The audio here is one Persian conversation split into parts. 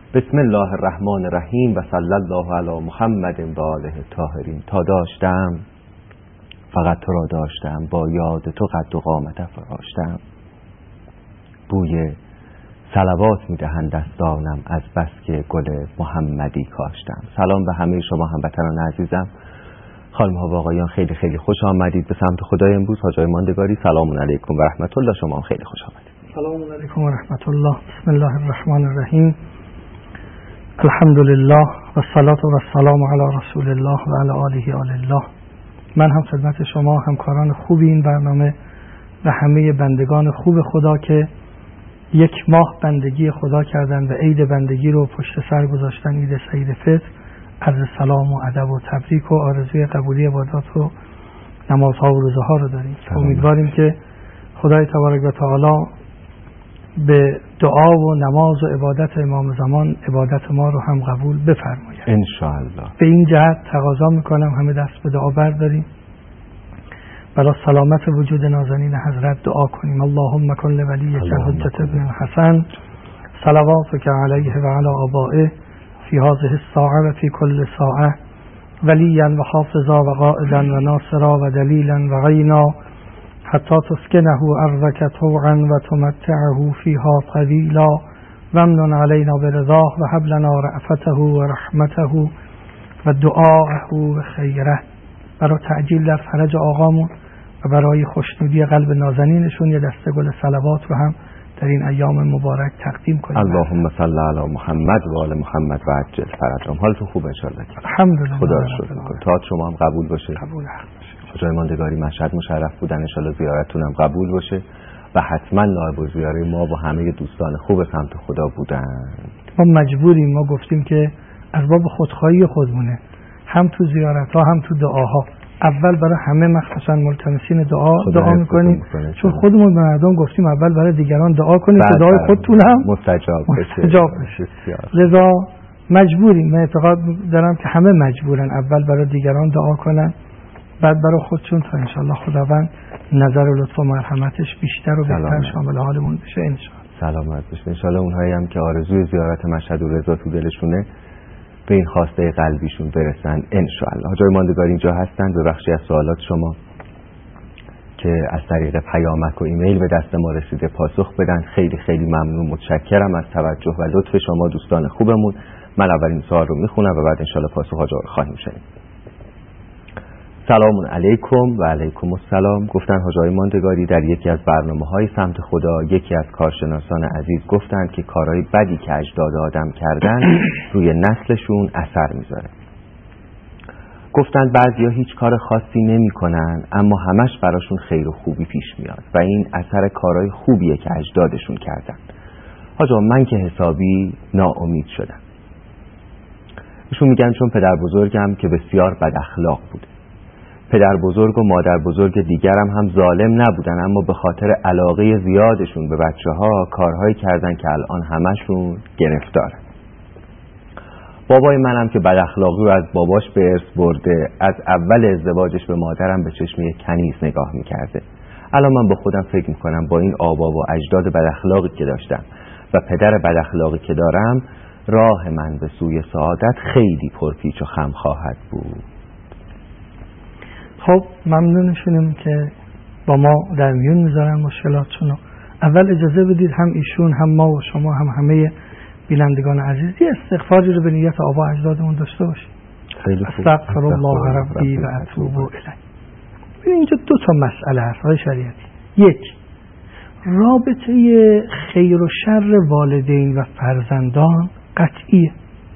بسم الله الرحمن الرحیم و صلی الله علی محمد و آله الطاهرین. تا داشتم فقط تو را داشتم، با یاد تو قد و قامت فراشتم. بوی صلوات میدهند دستانم، از بس که گل محمدی کاشتم. سلام به همه شما هموطنان عزیزم، خانم ها و آقایان، خیلی خیلی خوش آمدید به سمت خدای امروز. حاجای ماندگاری، سلام علیکم و رحمت الله. شما هم خیلی خوش آمدید. سلام علیکم و رحمت الله. بسم الله الرحمن الرحیم. الحمد لله و الصلاة و السلام علی رسول الله و علی آله آل الله. من هم خدمت شما همکاران خوب این برنامه و همه بندگان خوب خدا که یک ماه بندگی خدا کردن و عید بندگی رو پشت سر گذاشتن، عید سعید فطر، عرض سلام و ادب و تبریک و آرزوی قبولی عبادات و نمازها و روزه ها رو داریم. امیدواریم که خدای تبارک و تعالی به دعا و نماز و عبادت امام زمان عبادت ما رو هم قبول بفرماید ان شاء الله. به این جهت تقاضا میکنم همه دست به دعا برداریم، برای سلامت وجود نازنین حضرت دعا کنیم. اللهم کن لولیک حجة ابن الحسن صلواتک علیه و علی آبائه فی هذه الساعه و فی کل ساعه ولیا و حافظا و قائدا و ناصرا و دلیلا و غینا حتی تسکنه ارضک طوعا و تمتعه فیها طویلا وامنن علینا برضاه و هب لنا رأفته و رحمته و دعاءه و خیره. برای تعجیل در فرج آقامون و برای خوشنودی قلب نازنینشون یه دسته گل صلوات رو هم در این ایام مبارک تقدیم کنیم. اللهم صل علی محمد و آل محمد و عجل فرجهم. حالتون خوبه ان شاء الله؟ الحمدلله. خدا رو شکر می‌کنم. تئاتر شما هم قبول باشه. قبول باشه. حاجای ماندگاری مشهد مشرف بودن، ان شاء الله زیارتتون هم قبول باشه و حتما نایب الزیاره ما با همه دوستان خوب سمت خدا بودن. ما مجبوریم، ما گفتیم که از باب خودخواهی خودمونه، هم تو زیارت‌ها هم تو دعاها اول برای همه مخصوصا ملتمسین دعا میکنیم، چون خودمون به مردم گفتیم اول برای دیگران دعا کنید که دعای خودتون هم مستجاب بشه. لذا مجبوریم. من اعتقاد دارم که همه مجبورن اول برای دیگران دعا کنن، بعد برای خودشون، تا انشالله خداوند نظر و لطف و مرحمتش بیشتر و بهتر شامل حالمون بشه انشالله. سلامت بشه انشالله. اونهایی هم که آرزوی زیارت مشهد و رضا تو دلشونه به این خواسته قلبیشون برسن انشالله. حاجای ماندگاری اینجا هستن به بخشی از سوالات شما که از طریق پیامک و ایمیل به دست ما رسیده پاسخ بدن. خیلی خیلی ممنون، متشکرم از توجه و لطف شما دوستان خوبمون. من اولین سوال رو میخونم و بعد انشالله پاسخ حاجا رو خواهیم شنید. سلام علیکم و علیکم السلام. گفتن حاجای ماندگاری در یکی از برنامه‌های سمت خدا یکی از کارشناسان عزیز گفتند که کارهای بدی که اجداد آدم کردن روی نسلشون اثر میذاره. گفتند بعضیا هیچ کار خاصی نمی‌کنن اما همش براشون خیر و خوبی پیش میاد و این اثر کارهای خوبیه که اجدادشون کردن. حاجا من که حسابی ناامید شدم. ایشون میگن چون پدر بزرگم که بسیار بد اخلاق بوده، پدر بزرگ و مادر بزرگ دیگرم هم ظالم نبودن اما به خاطر علاقه زیادشون به بچه ها کارهایی کردن که الان همشون گرفتارن. بابای منم که بد اخلاقی رو از باباش به ارث برده، از اول ازدواجش به مادرم به چشم یک کنیز نگاه میکرده. الان من با خودم فکر میکنم با این آبا و اجداد بد اخلاقی که داشتم و پدر بد اخلاقی که دارم، راه من به سوی سعادت خیلی پرپیچ و خم خواهد بود. خب ممنونشونم که با ما در میون میذارن مشکلاتشونو. اول اجازه بدید هم ایشون هم ما و شما هم همه بینندگان عزیز یه استغفاری رو به نیت آبا اجدادمون داشته باشیم. استغفر الله ربی و اتوب الیه. ببین اینجا دو تا مسئله هست های شریعتی. یک، رابطه خیر و شر والدین و فرزندان قطعیه،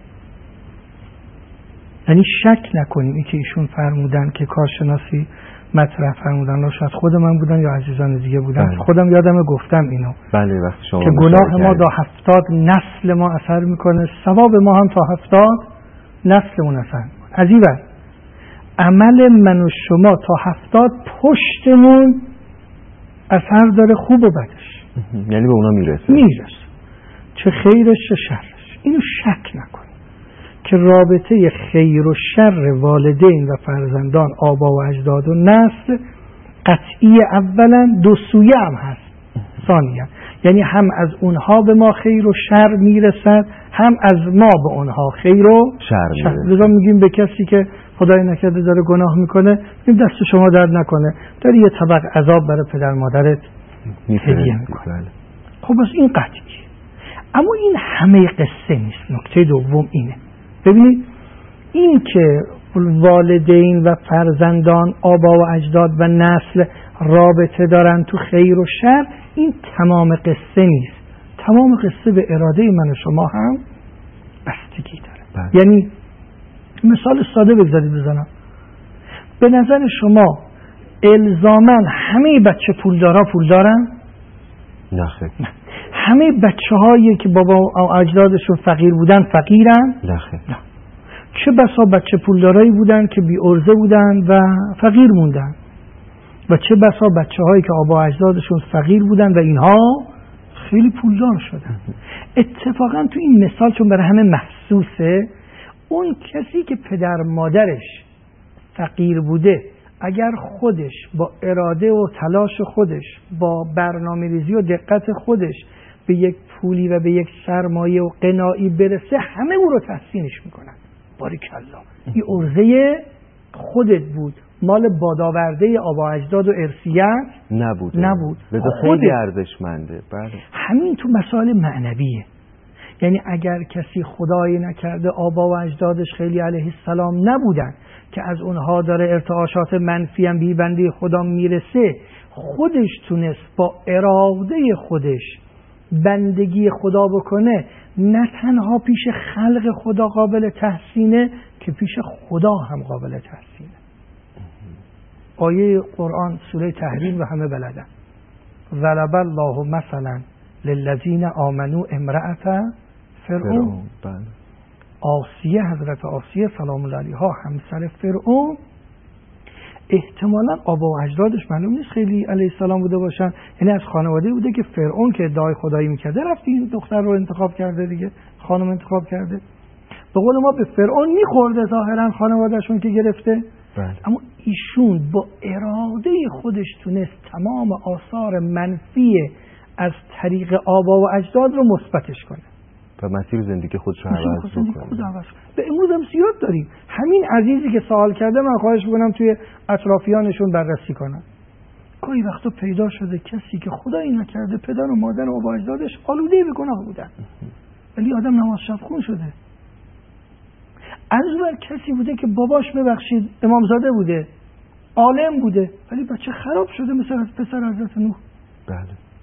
یعنی شک نکنیم. این که ایشون فرمودن که کارشناسی مطرح فرمودن، شاید خود من بودن یا عزیزان دیگه بودن. بله. خودم یادم گفتم اینو. بله، وقتی شما که گناه ما تا 70 نسل ما اثر میکنه، ثواب ما هم تا 70 نسلمون اثر میکنه. عجیبه عمل من و شما تا 70 پشتمون اثر داره، خوب و بدش. یعنی به اونا میرسه چه خیرش چه شرش. اینو شک نکن که رابطه خیر و شر والدین و فرزندان، آبا و اجداد و نسل قطعی، اولا دو سویه هم هست ثانیا. یعنی هم از اونها به ما خیر و شر میرسد، هم از ما به اونها خیر و شر میرسد. لذا میگیم به کسی که خدای نکرده داره گناه میکنه، میگیم دست شما درد نکنه، داری یه طبق عذاب برای پدر مادرت هدیه میکنه. خب بس این قطعیه. اما این همه قصه نیست. نکته دوم اینه، ببینید این که والدین و فرزندان، آبا و اجداد و نسل رابطه دارن تو خیر و شر، این تمام قصه نیست. تمام قصه به اراده من و شما هم بستگی داره. یعنی مثال ساده بزنم، به نظر شما الزاماً همه بچه پولدارا پول دارن؟ نه خیر. همه بچه هایی که بابا و اجدادشون فقیر بودن فقیرن؟ نه خیر. چه بسا بچه پولدارایی بودن که بی عرضه بودن و فقیر موندن، و چه بسا بچه هایی که آبا اجدادشون فقیر بودن و اینها خیلی پولدار شدن. اتفاقا تو این مثال چون برای همه محسوسه، اون کسی که پدر مادرش فقیر بوده اگر خودش با اراده و تلاش خودش، با برنامه‌ریزی و دقت خودش به یک پولی و به یک سرمایه و قناعی برسه، همه او رو تحسینش میکنن. باریکالله، این عرضه خودت بود، مال بادآورده آبا اجداد و ارثیت نبود. لذا خیلی ارزشمنده. بله. همین تو مسائل معنویه. یعنی اگر کسی خدای نکرده آبا و اجدادش خیلی علیه السلام نبودن که از اونها داره ارتعاشات منفی هم بی بنده خدا میرسه، خودش تونست با اراده خودش بندگی خدا بکنه، نه تنها پیش خلق خدا قابل تحسینه که پیش خدا هم قابل تحسینه. آیه قرآن سوره تحریم و همه بلدن. ضرب الله مثلا للذین آمنوا امرأة فرعون. آسیه، حضرت آسیه سلام الله علیها، همسر فرعون، احتمالاً آبا و اجدادش معلوم نیست خیلی علیه السلام بوده باشن، یعنی از خانواده بوده که فرعون که ادعای خدایی میکرده رفت این دختر رو انتخاب کرده دیگه، خانم انتخاب کرده. به قول ما به فرعون میخورده ظاهراً خانوادهشون که گرفته. اما ایشون با اراده خودش تونست تمام آثار منفی از طریق آبا و اجداد رو مثبتش کنه و مسیر زندگی خودش رو عوض کنه. به امروز هم زیاد داریم. همین عزیزی که سوال کرده من خواهش میکنم توی اطرافیانشون بررسی کنن. گاهی وقتا پیدا شده کسی که خدایی نکرده پدر و مادر و آبا اجدادش آلوده به گناه بودن، ولی آدم نماز شب خون شده. از اون کسی بوده که باباش ببخشید امامزاده بوده، عالم بوده، ولی بچه خراب شده مثل از پسر حضرت نوح. بله.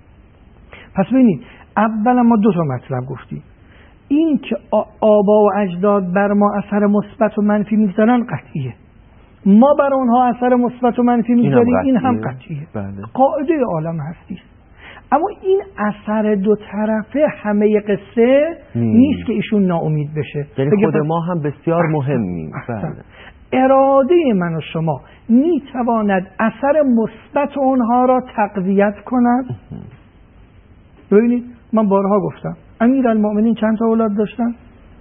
پس ببینید اولا ما دو تا مطلب گفتیم. این که آبا و اجداد بر ما اثر مثبت و منفی میگذارن قطعیه، ما بر اونها اثر مثبت و منفی میگذاریم، این هم قطعیه. بله. قاعده عالم هستی. اما این اثر دو طرفه همه قصه نیست که ایشون ناامید بشه. یعنی خود ما هم بسیار مهمیم. بله. اراده من و شما میتواند اثر مثبت اونها را تقویت کند. ببینید من بارها گفتم امیرالمؤمنین چند تا اولاد داشتن؟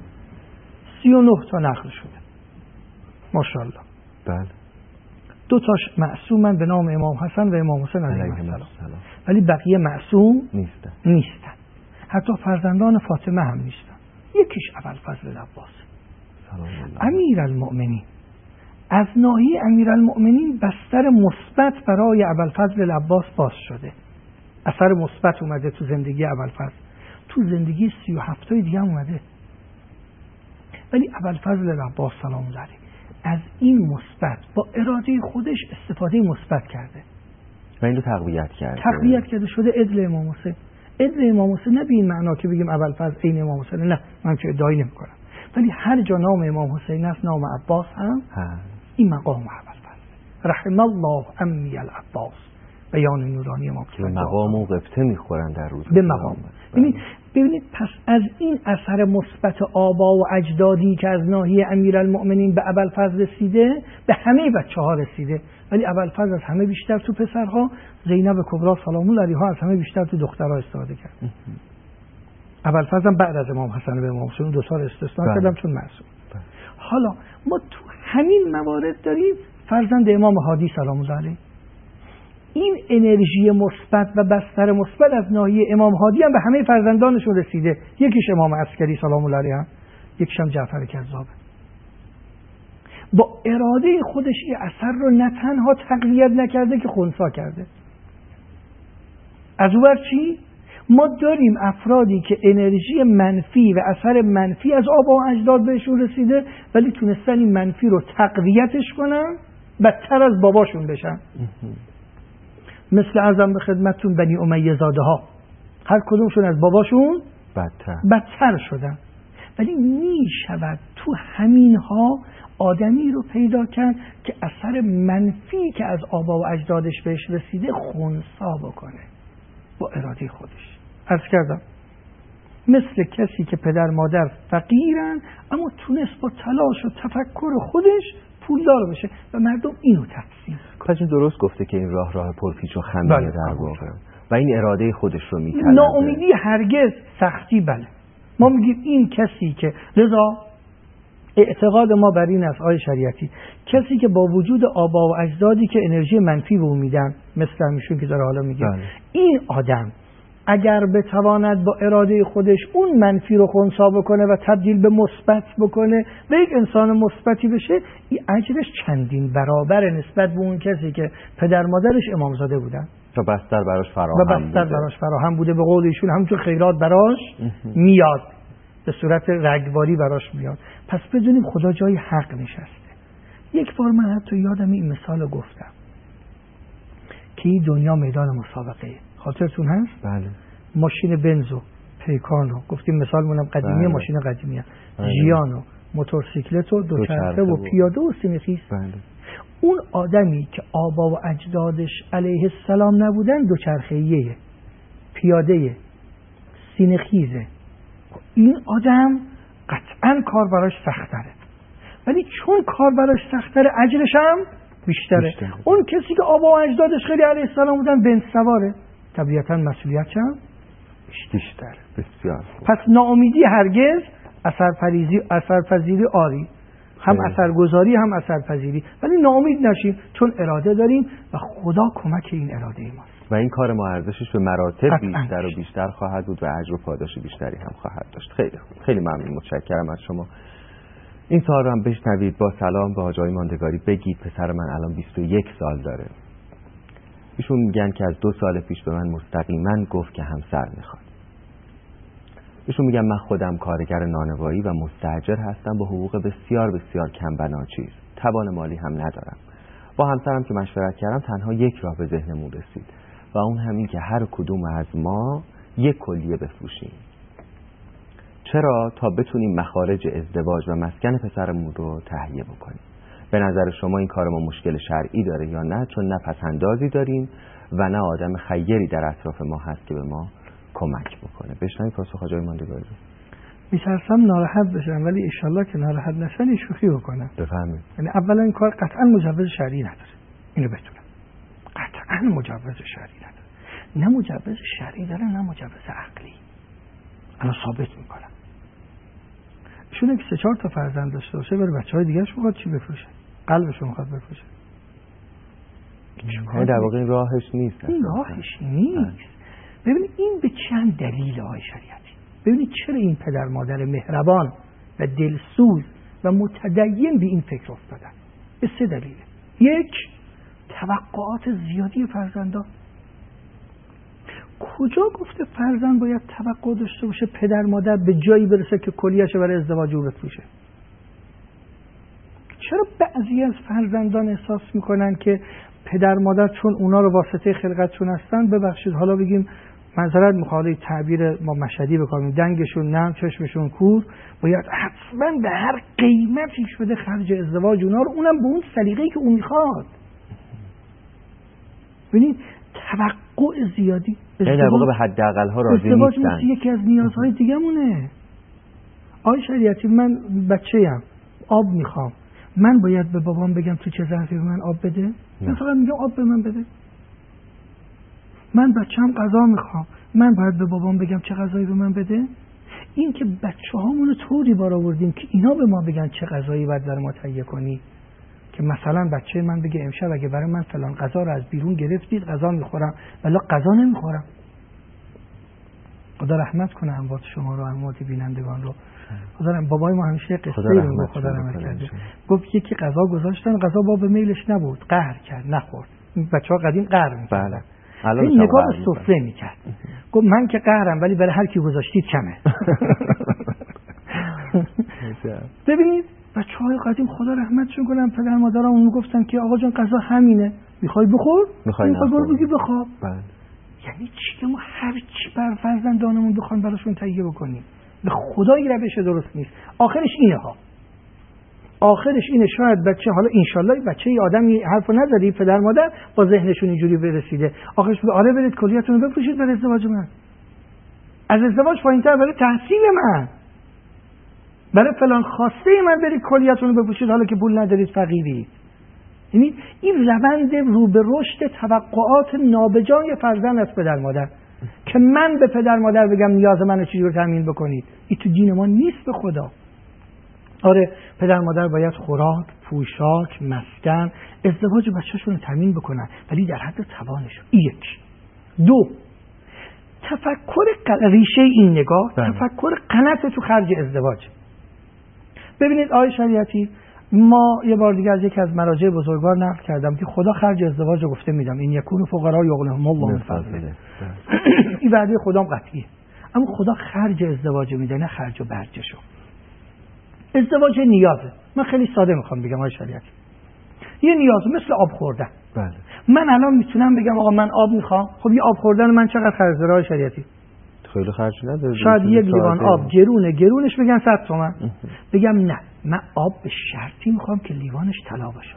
39 تا نقل شده ماشاءالله. بله. 2 تاش معصومن به نام امام حسن و امام حسین علیهم السلام، ولی بقیه معصوم نیستن. حتی فرزندان فاطمه هم نیستن. یکیش ابوالفضل العباس. امیرالمؤمنین، از ناحیه امیرالمؤمنین بستر مثبت برای ابوالفضل العباس باز شده، اثر مثبت اومده تو زندگی ابوالفضل. تو زندگی 37 تای دیگه اومده، ولی ابوالفضل العباس سلام الله علیه از این مثبت با اراده خودش استفاده مثبت کرده و این رو تقویت کرده شده عدل امام حسین. عدل امام حسین نه به این معنا که بگیم ابوالفضل عین امام حسین، نه، من که ادعایی نمی‌کنم، ولی هر جا نام امام حسین است نام عباس هم این مقام ابوالفضل. رحم الله امی العباس، بیان نورانی ما که مقام و قبطه میخورن در روز به مقام. ببینید پس از این اثر مثبت آبا و اجدادی که از ناحیه امیرالمؤمنین به ابوالفضل رسیده، به همه بچه‌ها رسیده، ولی ابوالفضل از همه بیشتر تو پسرها، زینب کبرا سلام الله علیها از همه بیشتر تو دخترها استفاده کرد. ابوالفضل هم بعد از امام حسن به امام حسین 2 تا رو استثنا کردم چون معصوم. حالا ما تو همین موارد داریم فرزند امام هادی سلام الله علیه. این انرژی مثبت و بستر مثبت از ناحیه امام هادی هم به همه فرزندانشون رسیده. یکیش امام عسکری سلام الله علیه، یکیش هم جعفر کذاب. با اراده خودش این اثر رو نه تنها تقویت نکرده که خنثی کرده. از اون چی؟ ما داریم افرادی که انرژی منفی و اثر منفی از آبا و اجداد بهشون رسیده، ولی تونستن این منفی رو تقویتش کنن بدتر از باباشون بشن. مثل ارزم به خدمتتون بنی امیه زاده ها، هر کدومشون از باباشون بدتر شدن. ولی می شود تو همین ها آدمی رو پیدا کرد که اثر منفی که از آبا و اجدادش بهش رسیده خنثی بکنه با اراده خودش. عرض کردم مثل کسی که پدر مادر فقیرن اما تونست با تلاش و تفکر خودش پولدار بشه و مردم اینو تفسیر. کاش درست گفته که این راه پرپیچ و خمیه در واقع و این اراده خودش رو میطلبه. ناامیدی هرگز، سختی بله. ما میگیم این کسی که، لذا اعتقاد ما بر این است آیه شریعتی، کسی که با وجود آبا و اجدادی که انرژی منفی به اون میدن، مثل همیشون که داره حالا میگه، این آدم اگر بتواند با اراده خودش اون منفی رو خنثی بکنه و تبدیل به مثبت بکنه و یک انسان مثبتی بشه، این اجرش چندین برابر نسبت به اون کسی که پدر مادرش امامزاده بودن و بستر براش فراهم بوده. به قول ایشون همونطور خیرات براش میاد، به صورت رگباری براش میاد. پس بدونیم خدا جای حق نشسته. یک بار من حتی یادم این مثال گفتم که این دنیا میدان مسابقه، خاطرتون هست؟ بله. ماشین بنزو، پیکانو، گفتیم مثال مونم قدیمیه، بله. ماشین قدیمیه، بله. ژیانو، موتورسیکلت و دوچرخه و پیاده و سینه‌خیز. بله. اون آدمی که آبا و اجدادش علیه السلام نبودن دوچرخه‌ایه، پیاده، سینه‌خیزه، این آدم قطعاً کار براش سخت‌تره، ولی چون کار براش سخت‌تره اجرش هم بیشتره. اون کسی که آبا و اجدادش خیلی علیه السلام بودن بنز سواره، طبیعتاً مسئولیتش هم بیشتره. بسیار. پس ناامیدی هرگز اثرپذیری آری، هم اثرگذاری هم اثرپذیری، ولی ناامید نشیم چون اراده داریم و خدا کمک این اراده ماست و این کار ما ارزشش به مراتب بیشتر و بیشتر خواهد بود و اجر و پاداش بیشتری هم خواهد داشت. خیلی خوب، خیلی ممنون، متشکرم از شما. این سوال رو هم بشنوید. با سلام به حاج آقای ماندگاری بگید پسر من الان 21 سال داره. ایشون میگن که از 2 سال پیش به من مستقیما گفت که همسر میخواد. ایشون میگن من خودم کارگر نانوایی و مستاجر هستم با حقوق بسیار بسیار کم و ناچیز. توان مالی هم ندارم. با همسرم که مشورت کردم تنها یک راه به ذهنمون رسید و اون همین که هر کدوم از ما یک کلیه بفروشیم. چرا؟ تا بتونیم مخارج ازدواج و مسکن پسرمون رو تهیه بکنیم. به نظر شما این کار ما مشکل شرعی داره یا نه؟ چون نه پسندازی داریم و نه آدم خیری در اطراف ما هست که به ما کمک بکنه. بشنوید پاسخ حاج آقای ماندگاری. میترسم ناراحت بشن، ولی انشالله که ناراحت نشن شوخی بکنن. بفهمید. یعنی اولا این کار قطعا مجوز شرعی نداره، اینو بدونم. قطعا مجوز شرعی نداره. نه مجوز شرعی داره نه مجوز عقلی. الان ثابت میکنم. ایشون که 3-4 تا فرزند داشته باشه بره بچهای دیگه‌اش میخواد چی بفروشه؟ قلبشو میخواد بفروشه. این در واقع راهش نیست. این راهش نیست. ببینید این به چند دلیل آیه شریعتی. ببینید چرا این پدر مادر مهربان و دلسوز و متدین به این فکر افتادن. به 3 دلیل. 1 توقعات زیادی فرزندان. کجا گفته فرزند باید توقع داشته باشه پدر مادر به جایی برسه که کلیه‌اش برای ازدواج او بفروشه؟ چرا بعضی از فرزندان احساس میکنن که پدر مادر چون اونا رو واسطه خلقتشون هستن، ببخشید حالا بگیم معذرت میخوام تعبیر ما مشهدی بکنیم، دنگشون نم چشمشون کور، باید حتما به هر قیمتی شده خرج ازدواج اونا رو، اونم به اون سلیقه‌ای که اون میخواد. ببینید توقع زیادی، در واقع به حداقل ها راضی نیستن. ازدواج مثل یکی از نیازهای دیگه مونه. آی شریعتی من بچه‌ام آب میخوام، من باید به بابام بگم تو چه ظرفی به من آب بده؟ من فقط میگم آب به من بده. من بچه‌ام غذا میخوام، من باید به بابام بگم چه غذایی به من بده؟ این که بچه‌هامون رو طوری بار آوردیم که اینا به ما بگن چه غذایی باید برای ما تهیه کنی که مثلا بچه من بگه امشب اگه برای من فلان غذا رو از بیرون گرفتید غذا میخورم ولی غذا نمیخورم. خدا رحمت کنه اموات شما رو، اموات بینندگان رو. خدا بابای ما همیشه قصه رو خدا رحمت کرده. گفت یکی غذا گذاشتن، غذا باب میلش نبود، قهر کرد نخورد. بچه‌ها قدیم قهر می‌کردن. بله. این نگاه به سفره می‌کرد. گفت من که قهرم ولی برای هر کی گذاشتید کمه. ببینید بچه‌های قدیم خدا رحمتشون کنه پدر مادرامون میگفتن که آقا جان غذا همینه، می‌خوای بخور؟ می‌خوای برو بگی بخواب. بله. یعنی چی؟ ما هر چی بر فرزندانمون بخوام براشون تهیه بکنیم. به خدا این روش درست نیست. آخرش اینه ها. آخرش اینه شاید بچه، حالا انشالله بچه ای آدمی حرفو نزدی پدر مادر با ذهنشون اینجوری برسیده، آخرش به آره برید کلیاتون رو بپوشید برای ازدواج من. از ازدواج پایین‌تر برای تحصیل من، برای فلان خواسته من برید کلیاتون رو بپوشید حالا که پول ندارید فقیرید. یعنی این روند رو به رشد توقعات نابجای فرزند از پدر مادر که من به پدر مادر بگم نیاز منو چجوری تامین بکنید، این تو دین ما نیست به خدا. آره پدر مادر باید خوراک، پوشاک، مسکن، ازدواج بچه‌شون رو تامین بکنن ولی در حد توانشون. یک. دو، تفکر ریشه این نگاه تفکر غلط تو خرج ازدواج. ببینید آقای شریعتی، ما یه بار دیگه از یکی از مراجع بزرگوار نقل کردم که خدا خرج ازدواج رو گفته میدم این یکون فقرا یغنیهم الله من فضله. این وعده خدام قطعیه، اما خدا خرج ازدواج میده نه خرج و برجشو. ازدواج نیازه. من خیلی ساده میخوام بگم آقای شریعتی، یه نیاز مثل آب خوردن. بله. من الان میتونم بگم آقا من آب میخوام، خب یه آب خوردن من چقدر خرج داره آقای شریعتی؟ خیلی خرج نداره. شاید یک لیوان آب گرونش بگن 100 تومن. بگم نه، من آب به شرطی میخوام که لیوانش طلا باشه،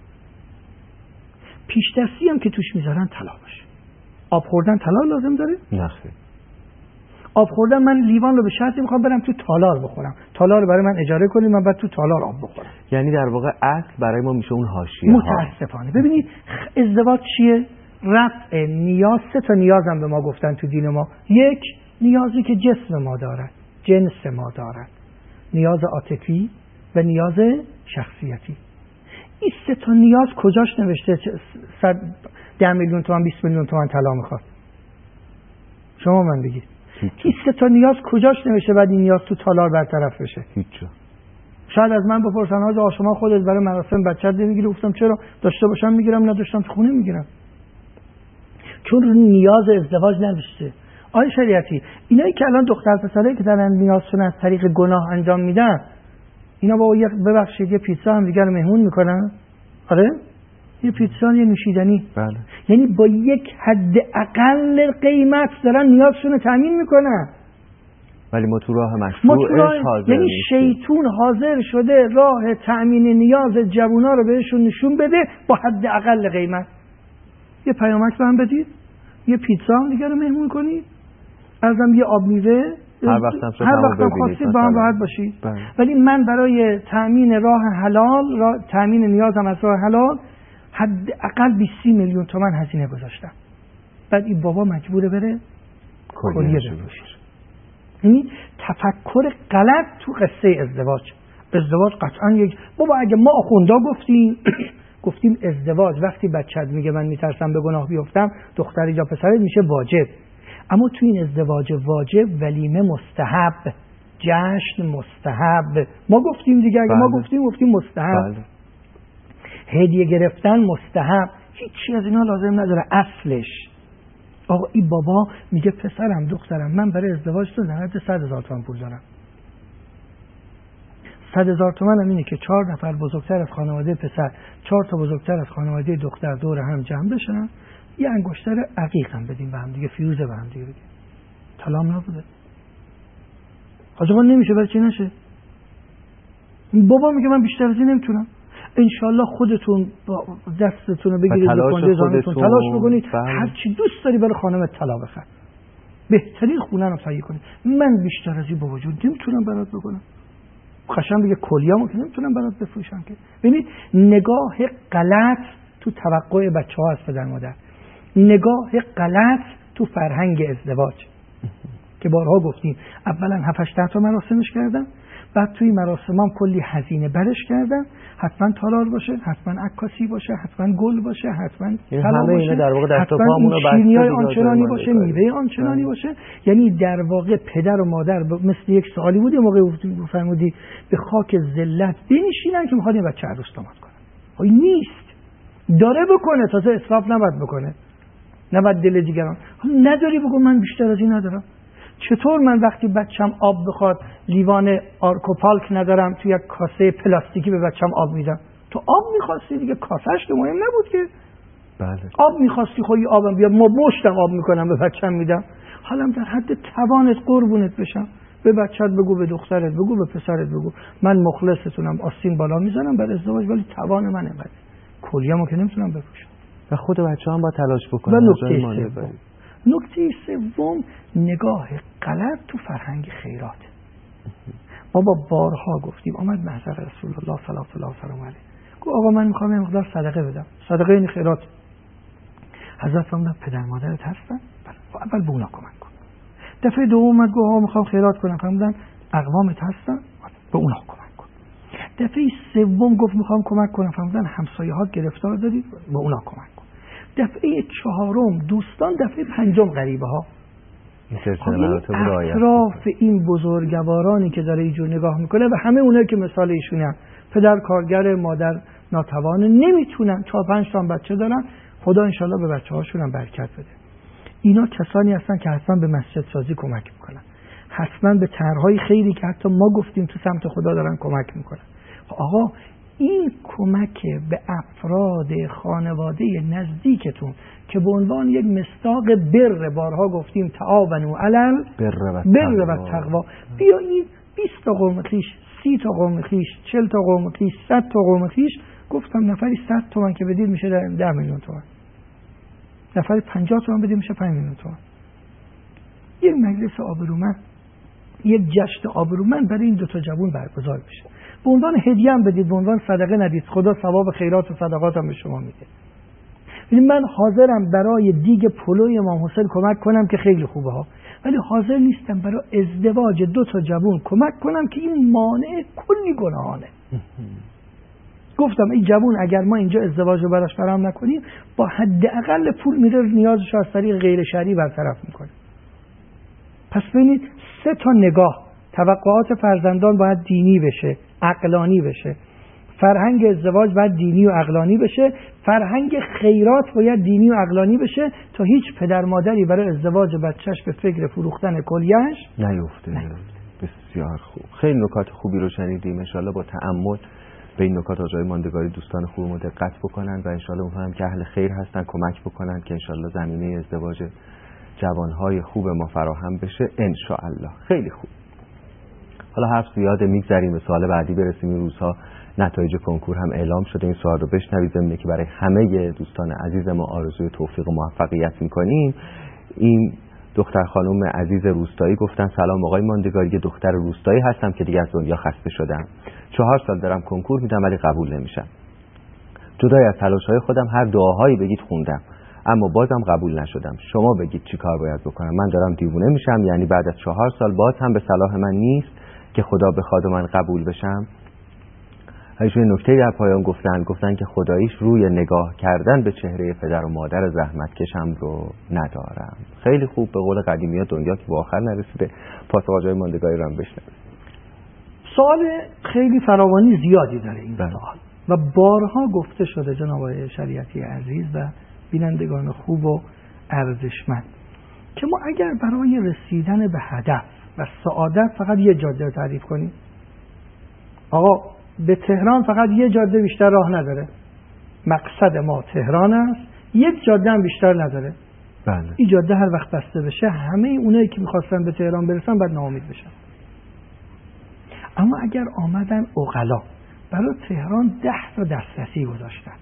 پیش دستی هم که توش میذارن طلا باشه. آب خوردن طلا لازم داره؟ نه خیر. آب خوردن من لیوان رو به شرطی میخوام برم تو تالار بخورم، تالار رو برای من اجاره کنید من بعد تو تالار آب بخورم. یعنی در واقع اصل برای ما میشه اون حاشیه متاسفانه. ببینید ازدواج چیه؟ رفع نیاز. 3 تا نیاز هم به ما گفتن تو دین ما. یک، نیازی که جسم ما دارد، جنس ما دارد، نیاز عاطفی و نیاز شخصیتی. این 3 تا نیاز کجاش نوشته 10 میلیون تومان 20 میلیون تومان طلا میخواد؟ شما من بگید این 3 تا نیاز کجاش نوشته بعد این نیاز تو تالار برطرف بشه؟ هیچ. شاید از من بپرسن آقا شما خودت برای مراسم بچت نمیگیری؟ گفتم چرا؟ داشته باشم میگیرم، نداشتم تو خونه میگیرم. چون نیاز ازدواج نوشته. آقای شریعتی، اینایی که الان دختر پسرایی که دارن نیازشون از طریق گناه انجام میدن، اینا با ببخشید یه پیتزا هم دیگه رو مهمون میکنن. آره؟ یه پیتزا، یه نوشیدنی. بله. یعنی با یک حد اقل قیمت دارن نیازشون رو تامین میکنن. ولی ما تو راه مشروعش حاضر یعنی شیطون حاضر شده راه تامین نیاز جوونا رو بهشون نشون بده با حد اقل قیمت. یه پیامک به هم بدید، یه پیتزا هم دیگه رو مهمون کنید، ازم یه آب میوه، هر وقت خواستید با هم راحت باشید. ولی من برای تامین راه حلال، تامین نیازم از راه حلال حداقل 20 میلیون تومان هزینه گذاشتم. بعد این بابا مجبوره بره کلیه بفروشه. یعنی تفکر غلط تو قصه ازدواج. ازدواج قطعا یک بابا اگه ما آخوندا گفتیم ازدواج وقتی بچه‌ت میگه من میترسم به گناه بیفتم، دختری یا پسری میشه واجب. اما تو این ازدواج واجب ولیمه مستحب، جشن مستحب. ما گفتیم دیگه اگه ما گفتیم مستحب. هدیه گرفتن مستحب. هیچی از اینا لازم نداره. اصلش آقا این بابا میگه پسرم دخترم من برای ازدواج تو نهایت 100,000 تومان پول دارم. 100,000 تومان هم اینه که 4 نفر بزرگتر از خانواده پسر، 4 تا بزرگتر از خانواده دختر دور هم جمع بشن، یه انگشتر عقیق هم بدیم به هم دیگه، فیروزه به هم دیگه بدیم. طلام نبوده. آقا نمیشه برای چی نشه؟ بابا میگه من بیشتر از این نمیتونم. انشالله خودتون دستتون رو بگیرید به کنده زانتون تلاش بکنید، هر چی دوست داری برای خانمت طلا بخر، بهترین خونه رو تهیه کنید. من بیشتر از این با وجود نمیتونم برات بکنم. خشم بگه کلیامو که نمیتونم برات بفروشم که. ببینید نگاه غلط تو توقع بچه‌ها از پدر مادر، نگاه غلط تو فرهنگ ازدواج. که بارها گفتیم اولا 7-8 تا مراسمش کردم، بعد توی مراسمام کلی هزینه برش کردم، حتما تالار باشه، حتما عکاسی باشه، حتما گل باشه، حتما طلا باشه، در واقع دست و حتما پامون رو شیرینی‌های آنچنانی باشه، میوه آنچنانی باشه. یعنی در واقع پدر و مادر مثل یک سوالی بود یه موقع فرمودی به خاک ذلت بنشینن که میخواد این بچه عروس داماد کنه. نیست، داره بکنه، تازه اسراف نباید بکنه، نباید دل دیگران. نداری بگو من بیشتر از این ندارم. چطور من وقتی بچم آب بخواد لیوان آرکوپالک ندارم توی یک کاسه پلاستیکی به بچم آب میدم؟ تو آب میخواستی دیگه، کاسهش که مهم نبود که. بله. آب میخواستی خودی آبم بیا، ما مشتم آب میکنم به بچم میدم. حالا در حد توانت قربونت بشم، به بچت بگو، به دخترت بگو، به پسرت بگو من مخلصتونم، آستین بالا میزنم بر ازدواج، ولی توان من اینقدر، کلیه‌مو که نمیتونم بپوشم. و خود بچه‌ها هم با تلاش بکنن. و نکته سوم نگاه غلط تو فرهنگ خیرات. ما با بارها گفتیم، آمد محضر رسول الله صلی الله علیه و آله گفت آقا من میخوام یه مقدار صدقه بدم. صدقه این خیرات. حضرت فرمودن پدر مادرت هستن؟ بله. اول به اونا کمک کن. دفعه دوم اومد گفت آقا میخوام خیرات کنم. فرمودن اقوامت هستن؟ به اونا کمک کن. دفعه سوم گفت میخوام کمک کنم. فرمودن همسایه‌هات گرفتار دارید؟ به اونا کمک کن. دفعه چهارم دوستان، دفعه پنجم غریبه ها. اطراف این بزرگوارانی که داره اینجور نگاه میکنه و همه اونایی که مثال ایشونن، پدر کارگر، مادر ناتوان، نمیتونن 4-5 تا بچه دارن، خدا انشالله به بچه هاشون هم برکت بده. اینا کسانی هستن که حتما به مسجد سازی کمک میکنن، حتما به طرحهای خیری که حتی ما گفتیم تو سمت خدا دارن کمک میکنن. آقا این کمک به افراد خانواده نزدیکتون که به عنوان یک مصداق بر، بارها گفتیم تعاونوا علی البر و تقوا، بیایید 20 تا قوم خویش، 30 تا قوم خویش، 40 تا قوم خویش، 100 تا قوم خویش، گفتم نفری 100 تومن که بدید میشه 10 میلیون تومن، نفری 50 تومن بدید میشه 5 میلیون تومن. یک مجلس آبرومند، یک جشن آبرومند برای این 2 تا جوان برگزار بشه، به عنوان هدیه هم بدید، به عنوان صدقه ندید، خدا ثواب خیرات و صدقات هم به شما میده. یعنی من حاضرم برای دیگ پلوی امام حسین کمک کنم که خیلی خوبه ها، ولی حاضر نیستم برای ازدواج 2 تا جوان کمک کنم که این مانع کلی گناهانه. گفتم این جوان اگر ما اینجا ازدواج رو براش فراهم نکنیم، با حداقل پول میره نیازش از طریق غیر شرعی برطرف میکنه. پس ببینید 3 تا نگاه، توقعات فرزندان باید دینی بشه، عقلانی بشه، فرهنگ ازدواج باید دینی و عقلانی بشه، فرهنگ خیرات باید دینی و عقلانی بشه تا هیچ پدر مادری برای ازدواج بچهش به فکر فروختن کلیه‌اش نیفته. بسیار خوب، خیلی نکات خوبی رو شنیدیم. ان شاءالله با تأمل به این نکات آقای ماندگاری دوستان خوبمون دقت بکنن و ان شاءالله اونها هم که اهل خیر هستن کمک بکنن که ان شاءالله زمینه ازدواج جوانهای خوب ما فراهم بشه ان شاءالله. خیلی خوب. حالا حرف زیاده، میگذریم به سوال بعدی برسیم. این روزها نتایج کنکور هم اعلام شده، این سوال رو بشنوید زمینه که برای همه دوستان عزیز ما آرزوی توفیق و موفقیت میکنیم. این دختر خانم عزیز روستایی گفتن سلام آقای ماندگاری، دختر روستایی هستم که دیگه از دنیا خسته شدم، 4 سال دارم کنکور میدم ولی قبول نمیشم. جدای از تلاش‌های خودم هر دعاهایی بگید خوندم اما بازم قبول نشدم. شما بگید چی کار باید بکنم؟ من دارم دیوونه میشم، یعنی بعد از 4 سال باز هم به صلاح من نیست که خدا بخواد من قبول بشم. ایشون نکته در پایان گفتن که خداییش روی نگاه کردن به چهره پدر و مادر زحمتکشم رو ندارم. خیلی خوب، به قول قدیمی‌ها دنیا که به آخر نرسیده. پاسخ آقای ماندگاری رو هم بشنوید. سوال خیلی فراوانی زیادی داره این سوال و بارها گفته شده جناب آقای شریعتی عزیز و بینندگان خوب و ارزشمند که ما اگر برای رسیدن به هدف و سعادت فقط یه جاده رو تعریف کنیم، آقا به تهران فقط یه جاده بیشتر راه نداره، مقصد ما تهران است، یک جاده هم بیشتر نداره. بله. این جاده هر وقت بسته بشه همه اونایی که میخواستن به تهران برسن باید ناامید بشن. اما اگر آمدن عقلا برای تهران 10 تا دسترسی گذاشتن،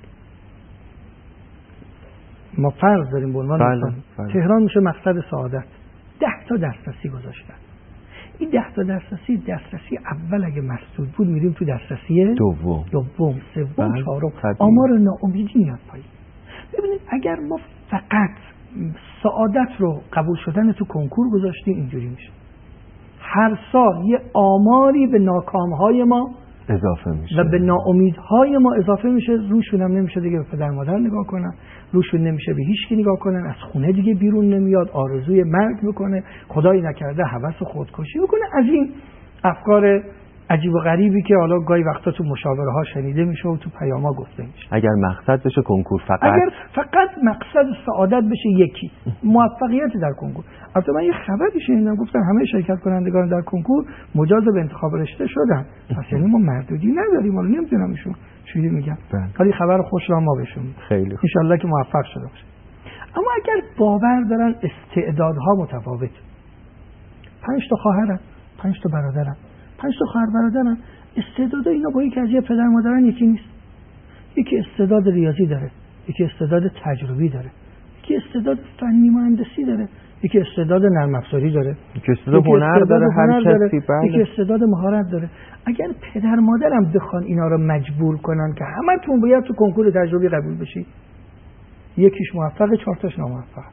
ما فرض داریم به عنوان تهران میشه مقصد سعادت، 10 تا دسترسی گذاشتن. این 10 تا دسترسی اول اگه مسدود بود میریم تو دسترسی دوم، سوم، چهارم، آمار ناامیدی میاد پایین. ببینید اگر ما فقط سعادت رو قبول شدن تو کنکور گذاشتیم اینجوری میشه. هر سال یه آماری به ناکامهای ما اضافه میشه و به ناامیدهای ما اضافه میشه. روشون هم نمیشه دیگه به پدر مادر نگاه کنن، روشون نمیشه به هیچ کی نگاه کنن، از خونه دیگه بیرون نمیاد، آرزوی مرگ بکنه، خدایی نکرده هوس خودکشی بکنه. از این افکار عجیب و غریبی که حالا گاهی وقتا تو مشاوره ها شنیده میشه و تو پیاما گفته میشه. اگر مقصد بشه کنکور، اگر فقط مقصد سعادت بشه یکی موفقیت در کنکور. البته من یه خبری شنیدم گفتن همه شرکت کنندگان در کنکور مجاز به انتخاب رشته شدن. پس یعنی ما مردودی نداریم، حالا نمیدونم ایشون چی میگن. ولی خبر خوش را ما بهشون خیلی ان شاء الله که موفق شده باشه. اما اگر باور دارن استعدادها متفاوت، 5 تا خواهرن، 5 تا برادرن، 5 تا خواهر برادرن، استعداد اینا با یکی از یه پدر مادرن یکی نیست. یکی استعداد ریاضی داره، یکی استعداد تجربی داره، یکی استعداد فنی مهندسی داره، یکی استعداد نرم افزاری داره، یکی استعداد هنر داره، هر کسی یکی استعداد مهارت داره. اگر پدر مادرم بخوان اینا رو مجبور کنن که همتون باید تو کنکور تجربی قبول بشید، یکیش موفقه 4 تاش ناموفق.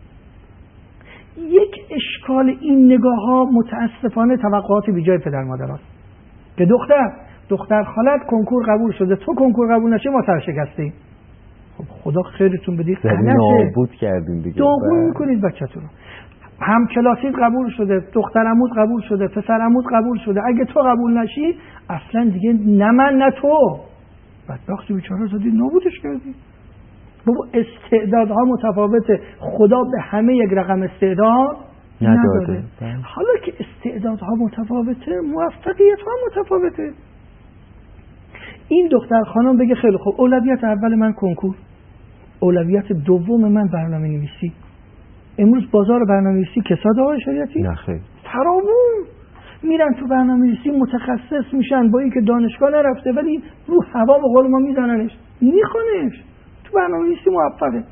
یک اشکال این نگاه ها متاسفانه توقعات بیجای پدر مادر هاست که دختر خالت کنکور قبول شده، تو کنکور قبول نشه ما سرشکستیم. خب خدا خیرتون بده، نابود کردین دیگه، داغون میکنید بچه‌تون رو. هم کلاسیت قبول شده، دختر عموت قبول شده، پسر عموت قبول شده، اگه تو قبول نشی اصلا دیگه نه من نه تو، بدبختی بیچاره زدی نابودش کردی. بابا استعدادها متفاوته، خدا به همه یک رقم استعداد نداده. حالا که استعدادها متفاوته موفقیت ها متفاوته. این دختر خانم بگه خیلی خوب اولویت اول من کنکور، اولویت دوم من برنامه نویسی. امروز بازار برنامه نویسی کساد آقای شریعتی؟ نه خیر، فراوون میرن تو برنامه نویسی متخصص میشن، با اینکه دانشگاه نرفته ولی رو هوا به قول ما میزننش، میخونش، تو برنامه نویسی موفقه.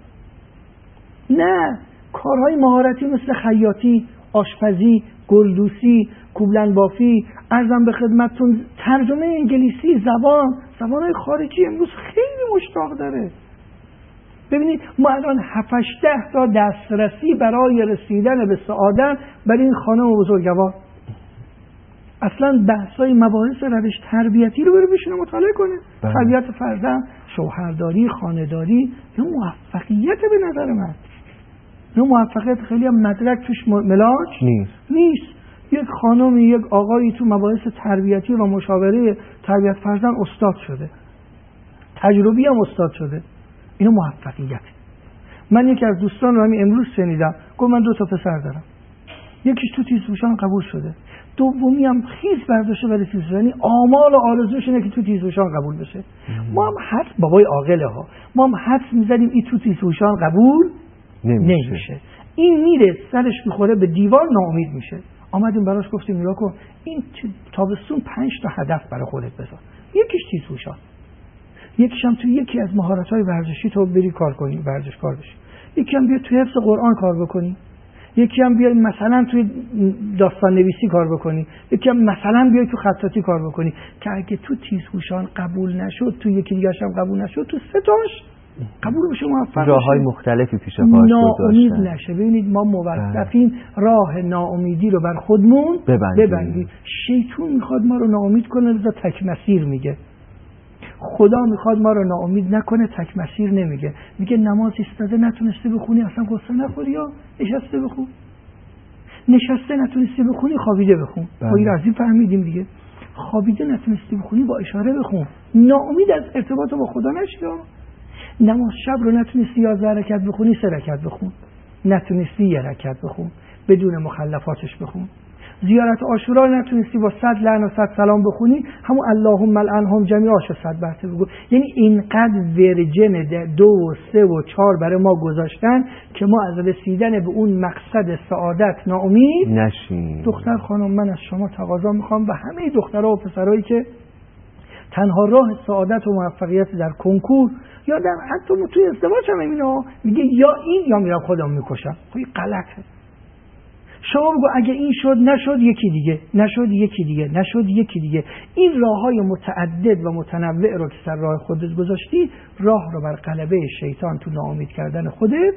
نه، کارهای مهارتی مثل خیاطی، آشپزی، گلدوسی، کوبلن بافی، عرضم به خدمتتون ترجمه انگلیسی، زبانهای خارجی امروز خیلی مشتاق داره. ببینید ما الان 7-8 تا دسترسی برای رسیدن به سعادت برای این خانم بزرگوار. اصلا بحثای مباحث روش تربیتی رو بشینه مطالعه کنه. تربیت فرزند، شوهرداری، خانه‌داری، یه موفقیت به نظر من. یه موفقیت خیلی هم مدرک توش ملاک نیست. یک خانمی، یک آقایی تو مباحث تربیتی و مشاوره تربیت فرزند استاد شده، تجربی هم استاد شده، اینو موفقیت. من یکی از دوستان رو همین امروز شنیدم گفت من 2 تا پسر دارم، یکیش تو تیزهوشان قبول شده، دومی هم خیز برداشته برای تیزهوشان، یعنی آمال و آرزوش اینه که تو تیزهوشان قبول بشه. ما هم حد بابای عاقله ها، ما هم حد می‌زدیم این تو تیزهوشان قبول نمیشه. این میره سرش میخوره به دیوار، ناامید میشه. آمدیم براش گفتیم نگاه کن این تابستون 5 تا هدف برای خودت بذار، یکیش تیزهوشان، یکیش هم تو یکی از مهارت‌های ورزشی تو بری کار کنی، ورزشکار بشی، یکی هم بیا تو حفظ قرآن کار بکنی، یکی هم بیا مثلا توی داستان نویسی کار بکنی، یکی هم مثلا بیا تو خطاطی کار بکنی، که اگه تو تیزهوشان قبول نشد تو یکی دیگه هم قبول نشد تو 3 تاش قبول بشه، موفق بشه. راه‌های مختلفی پیش پاش گذاشتن، ناامید نشه. ببینید ما موظفیم راه ناامیدی رو بر خودمون ببندیم. شیطون میخواد ما رو ناامید کنه، لذا تک مسیر میگه. خدا میخواد ما رو ناامید نکنه، تک مسیر نمیگه. میگه نماز ایستاده نتونستی بخونی اصلا قصه نخوری، یا نشسته بخون. نشسته نتونستی بخونی خوابیده بخون. ما این رازی فهمیدیم دیگه. خوابیده نتونستی بخونی با اشاره بخون. ناامید از ارتباط با خدا نشی. نماز شب رو نتونستی 11 رکعت بخونی 3 رکعت بخون، نتونستی 1 رکعت بخون بدون مخلفاتش بخون. زیارت عاشورا نتونستی با 100 لعن و 100 سلام بخونی، همون اللهم لعنهم جمیعا 100 مرتبه بگو. یعنی اینقدر ورژن 2 و 3 و 4 برای ما گذاشتن که ما از رسیدن به اون مقصد سعادت ناامید نشیم. دختر خانم من از شما تقاضا میخوام و همه دخترها و پسرایی که تنها راه سعادت و موفقیت در کنکور یا در حتی توی ازدواج هم اینا میگه یا این یا میرم خودم میکشم، خیلی غلطه. شما بگو اگه این شد نشد یکی دیگه، نشد یکی دیگه، نشد یکی دیگه. این راههای متعدد و متنوع رو که سر راه خودت گذاشتی، راه رو بر غلبه شیطان تو ناامید کردن خودت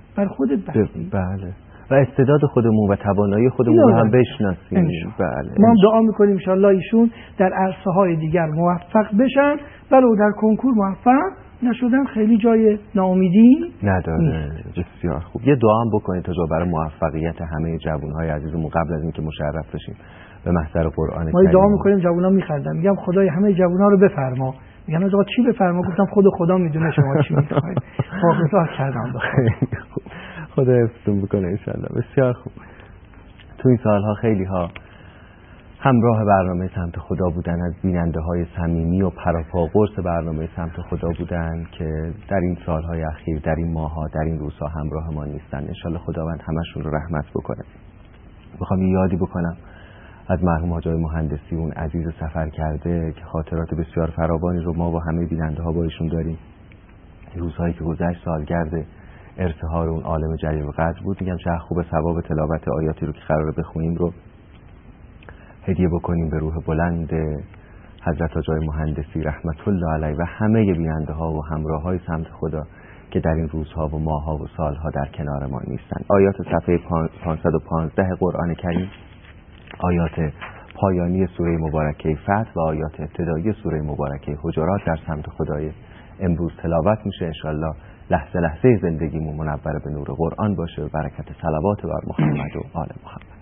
بر خودت بستی. بله. و استعداد خودمون و توانایی خودمون هم بشناسیم. بله. ما هم دعا میکنیم ان شاءالله ایشون در عرصه‌های دیگر موفق بشن، ولو در کنکور موفق نشدن خیلی جای ناامیدی نداره. بسیار خوب. یه دعا هم بکنید تا برای موفقیت همه جوان‌های عزیزمون قبل از اینکه مشرف بشیم به محضر قرآن کریم. ما دعا میکنیم، جوونا میخندن، میگم خدای همه جوونا رو بفرما. میگن آقا چی بفرما؟ گفتم خدا میدونه شما چی میخواید. واقعا کردم بخیر. خدا حفظتون بکنه ان شاءالله. بسیار خوب. تو این سالها خیلی ها همراه برنامه سمت خدا بودن، از بیننده‌های صمیمی و پراپاگورس برنامه سمت خدا بودن که در این سالهای اخیر، در این ماه‌ها، در این روزها همراه ما نیستن. ان شاءالله خداوند همشون رو رحمت بکنه. میخوام یادی بکنم از مرحوم حاج آقای مهندسی، اون عزیز سفر کرده که خاطرات بسیار فراوانی رو ما و همه بیننده‌ها با ایشون داریم. روزهایی که گذشت سالگرد ارتحال اون عالم جلیل القدر بود. میگم چه خوب ثواب تلاوت آیاتی رو که قراره بخونیم رو هدیه بکنیم به روح بلند حضرت حاج آقای مهندسی رحمت الله علیه و همه بیننده‌ها و همراه‌های سمت خدا که در این روزها و ماه‌ها و سال‌ها در کنار ما نیستن. آیات صفحه 515 قرآن کریم، آیات پایانی سوره مبارکه فتح و آیات ابتدایی سوره مبارکه حجرات در سمت خدای امروز تلاوت میشه. انشالله لحظه لحظه زندگیمون منور به نور قرآن باشه و برکت صلوات بر محمد و آل محمد.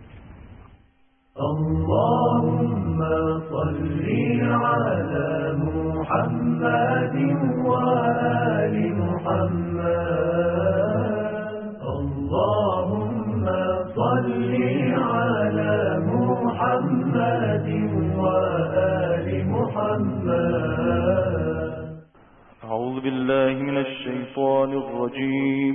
اللهم صل على محمد وآل محمد. اللهم صل على محمد وآل محمد. أعوذ بالله من الشيطان الرجيم.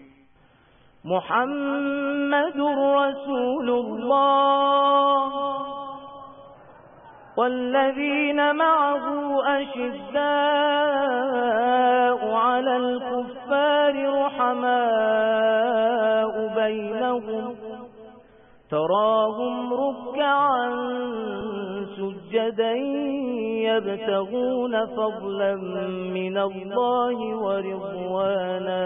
محمد رسول الله والذين معه أشداء على الكفار رحماء بينهم تراهم ركعا سجدا يبتغون فضلا من الله ورضوانا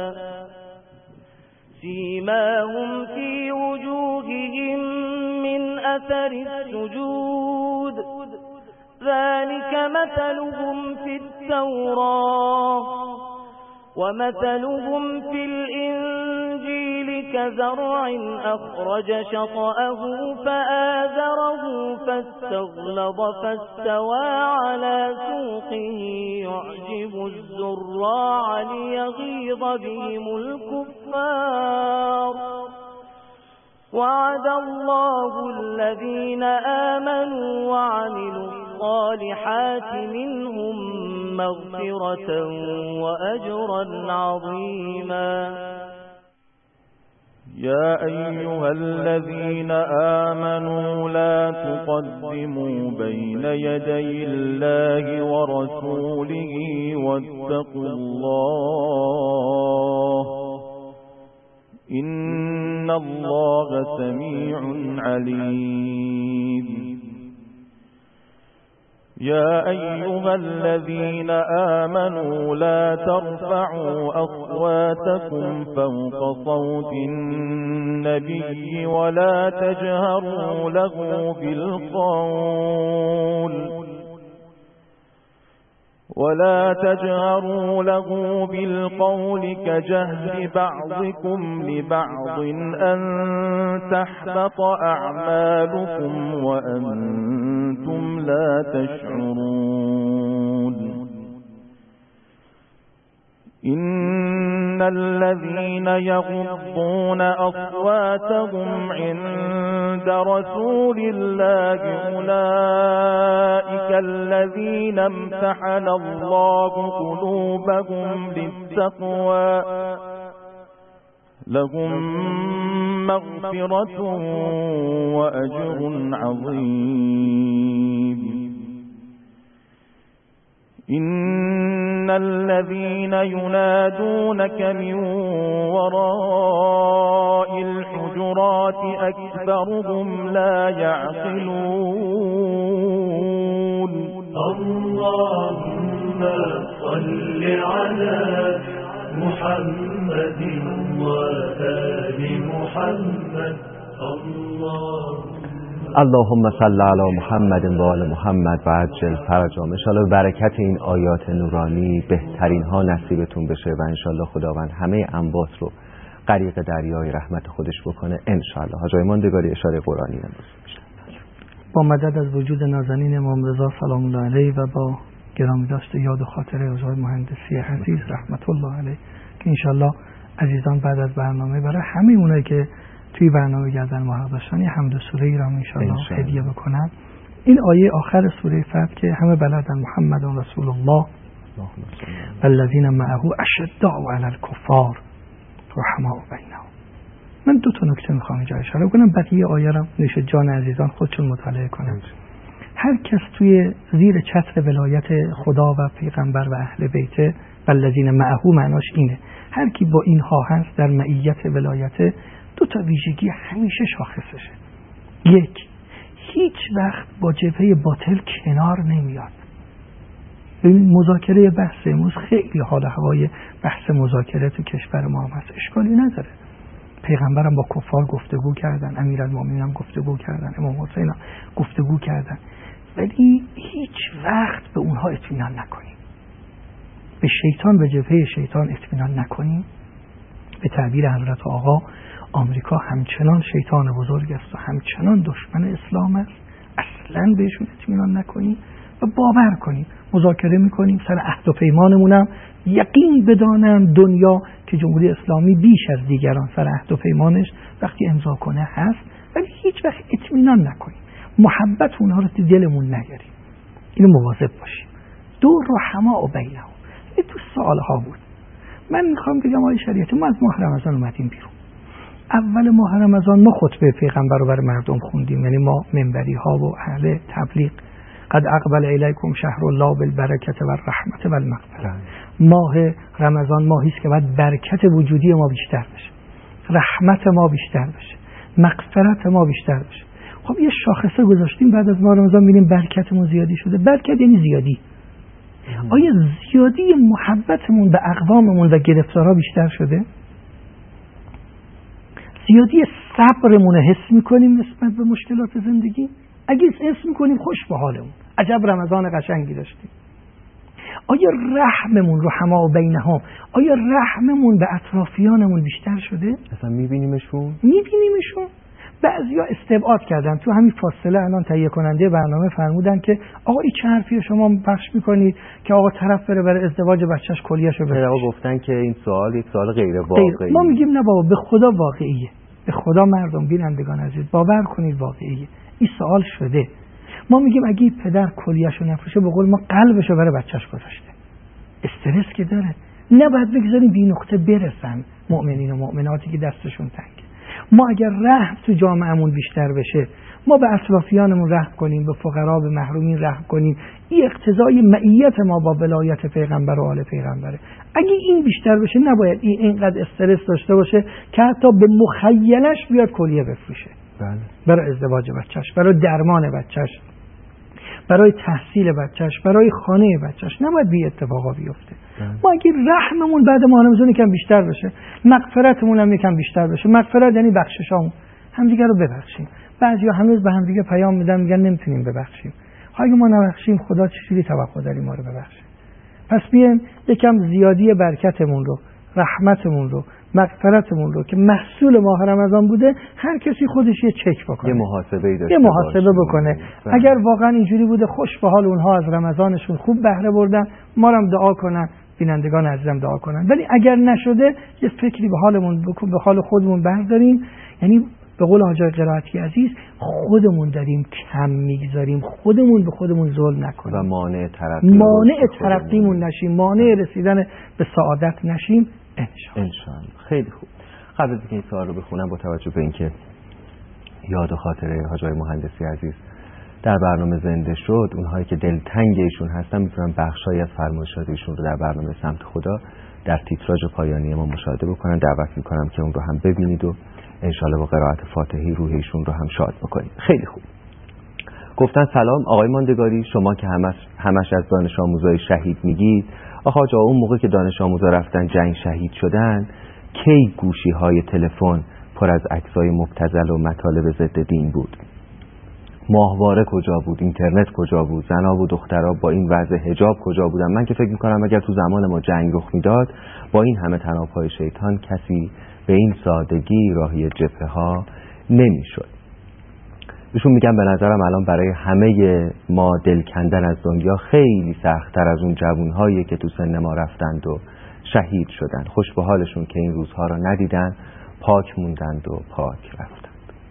سيماهم في وجوههم من أثر السجود ذلك مثلهم في التوراة ومثلهم في الإنجيل كزرع أخرج شطأه فآزره فاستغلظ فاستوى على سوقه يعجب الزراع ليغيظ بهم الكفار وعد الله الذين آمنوا وعملوا الصالحات منهم مغفرة وأجرا عظيما. يا أيها الذين آمنوا لا تقدموا بين يدي الله ورسوله واتقوا الله إن الله سميع عليم. يا أيها الذين آمنوا لا ترفعوا أصواتكم فوق صوت النبي ولا تجهروا له بالقول كجهر بعضكم لبعض أن تحبط أعمالكم وأنتم لا تشعرون. إن الذين يغضون أصواتهم عند رسول الله أولئك الذين امتحن الله قلوبهم للتقوى لهم مغفرة وأجر عظيم. إن الذين ينادونك من وراء الحجرات أكثرهم لا يعقلون. اللهم صل على محمد وآل محمد. اللهم صل علی محمد و آل محمد و عجل فرجهم. ان شاءالله برکت این آیات نورانی بهترین ها نصیبتون بشه و ان شاءالله خداوند همه انبات رو غریق دریای رحمت خودش بکنه ان شاءالله. حاج آقای ماندگاری اشاره قرآنی امروز میشه. با مدد از وجود نازنین امام رضا سلام الله علیه و با گرامی داشته یاد و خاطره حاج آقای مهندسی عزیز رحمت الله علیه که ان شاءالله عزیزان بعد از برنامه برای همه اونایی که توی برنامه گردن ما حق داشتن یه حمد و سوره ای را ان شاءالله هدیه بکنم. این آیه آخر سوره فتح که همه بلدن محمد رسول الله والذین معه اشداء علی الکفار رحماء بینهم. من دو تا نکته میخوام اینجا اشاره کنم، بقیه آیه را نوش جان عزیزان خودشون مطالعه کنن. هر کس توی زیر چتر ولایت خدا و پیغمبر و اهل بیت والذین معه معناش اینه، هر کی با اینها هست در معیت ولایت دو تا ویژگی همیشه شاخصشه. یک، هیچ وقت با جبهه باطل کنار نمیاد. این مذاکره بحث امروز خیلی حال هوای بحث مذاکره تو کشور ما هم هست، اشکالی نداره. پیغمبرم با کفار گفتگو کردن، امیرالمومنین هم گفتگو کردن، امام حسین هم گفتگو کردن، ولی هیچ وقت به اونها اطمینان نکنیم. به شیطان، به جبهه شیطان اطمینان نکنیم. به تعبیر حضرت آقا آمریکا همچنان شیطان بزرگ است و همچنان دشمن اسلام است. اصلا بهشون اطمینان نکنیم و باور کنیم مذاکره میکنیم سر عهد و پیمانمونم یقین بدانم دنیا که جمهوری اسلامی بیش از دیگران سر عهد و پیمانش وقتی امضا کنه هست، ولی هیچ وقت اطمینان نکنیم، محبت اونها رو تو دلمون نگیریم. اینو مواظب باشیم. دو رحماء بینهم. این تو سالها بود. من میخوام بگم آیه شریعتی ما از ماه رمضان اومدیم بیرون. اول ماه رمضان ما خطبه پیغمبر رو برای مردم خوندیم، یعنی ما منبری ها و اهل تبلیغ. قد اقبل الیکم شهر الله بالبرکت و الرحمت و المغفرة. ماه رمضان ماهی است که باید برکت وجودی ما بیشتر بشه، رحمت ما بیشتر بشه، مغفرت ما بیشتر بشه. خب یه شاخصه گذاشتیم بعد از ماه رمضان می‌بینیم برکتمون زیادی شده. برکت یعنی زیادی. آیا زیادی محبتمون به اقواممون و گرفتارها بیشتر شده؟ زیادی صبرمون حس میکنیم نسبت به مشکلات زندگی؟ اگه حس میکنیم خوش به حالمون، عجب رمضان قشنگی داشتیم. آیا رحممون رحماء بینهم، آیا رحممون به اطرافیانمون بیشتر شده؟ اصلا میبینیمشون؟ بعضیا استبعاد کردن. تو همین فاصله الان تهیه کننده برنامه فرمودن که آقا این چه حرفیه شما پخش میکنید که آقا طرف بره برای ازدواج بچهش کلیه‌شو بفروشه. آقا گفتن که این سوال یک سوال غیر واقعی. ما میگیم نه بابا، به خدا واقعیه. به خدا مردم بینندگان عزیز باور کنید واقعیه. این سوال شده. ما میگیم اگه پدر کلیه‌شو نفروشه به قول ما قلبشو برای بچهش گذاشته. استرس که داره. نباید بگذاریم به این نقطه برسن مؤمنین و مؤمناتی که دستشون تنگه. ما اگر رحم تو جامعهمون بیشتر بشه، ما به اطرافیانمون رحم کنیم، به فقرا، به محرومین رحم کنیم، این اقتضای معیت ما با ولایت پیغمبر و آل پیغمبره. اگه این بیشتر بشه نباید این اینقدر استرس داشته باشه که حتی به مخیلش بیاد کلیه بفروشه. بله. برای ازدواج بچهش، برای درمان بچهش، برای تحصیل بچهش، برای خانه بچهش. نباید بی اتفاقا بیفته. ما اگه رحممون بعد ماه رمضان یکم بیشتر بشه، مغفرتمون هم یکم بیشتر بشه. مغفرت یعنی بخششامون، همدیگه رو ببخشیم. بعضیا هنوز به همدیگه پیام میدن میگن نمیتونیم ببخشیم. اگه ما نبخشیم خدا چجوری توقع داریم ما رو ببخشه؟ پس بیایم یکم زیادی برکتمون رو، رحمتمون رو، مغفرتمون رو که محصول ماه رمضان بوده هر کسی خودش یه چک بکنه، یه محاسبه‌ای داشته، یه محاسبه بکنه. اگر واقعا اینجوری بوده خوش به حال اونها از رمضانشون خوب بهره بردن، ما رو هم دعا کنن، بینندگان عزیزم دعا کنن. ولی اگر نشده یه فکری به حالمون بکن، به حال خودمون برداریم. یعنی به قول حاج قرائتی عزیز خودمون داریم کم میگذاریم، خودمون به خودمون ظلم نکنیم و مانع ترقیمون نشیم، مانع رسیدن به سعادت نشیم. انشاءالله. خیلی خوب. قبل از اینکه این سوال رو بخونم با توجه به اینکه یاد و خاطره حاج آقای مهندسی عزیز در برنامه زنده شد، اونهایی که دلتنگ ایشون هستن میتونن بخشایی از فرمایشات ایشون رو در برنامه سمت خدا در تیتراژ پایانی ما مشاهده بکنن. دعوت میکنم که اون رو هم ببینید و انشاءالله با قرائت فاتحی روح ایشون رو هم شاد بکنید. خیلی خوب. گفتن سلام آقای ماندگاری، شما که همش از دانش آموزای شهید میگید، آقا اون موقع که دانش آموزا رفتن جنگ شهید شدن کی گوشی‌های تلفن پر از عکسای مبتذل و مطالب ضد دین بود؟ ماهواره کجا بود؟ اینترنت کجا بود؟ زنها و دخترها با این وضع حجاب کجا بودن؟ من که فکر می‌کنم اگر تو زمان ما جنگ رخ میداد با این همه طناب‌های شیطان کسی به این سادگی راهی جبهه‌ها نمی‌شد. ایشون میگن به نظرم الان برای همه ما دل کندن از دنیا خیلی سخت‌تر از اون جوان‌هایی که تو سن ما رفتند و شهید شدن. خوش به حالشون که این روزها رو ندیدن، پاک موندند و پاک رفتند.